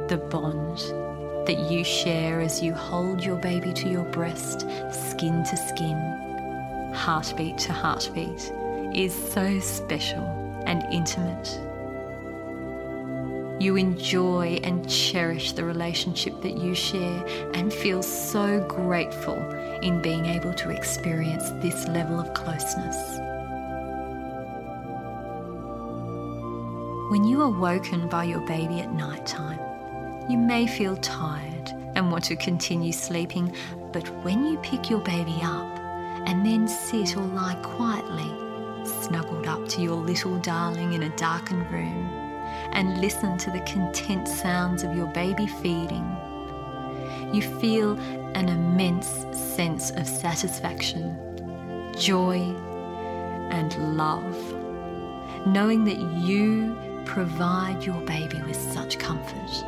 the bond that you share as you hold your baby to your breast, skin to skin, heartbeat to heartbeat, is so special and intimate. You enjoy and cherish the relationship that you share and feel so grateful in being able to experience this level of closeness. When you are woken by your baby at night time, you may feel tired and want to continue sleeping, but when you pick your baby up and then sit or lie quietly, snuggled up to your little darling in a darkened room, and listen to the content sounds of your baby feeding, you feel an immense sense of satisfaction, joy, and love, knowing that you provide your baby with such comfort.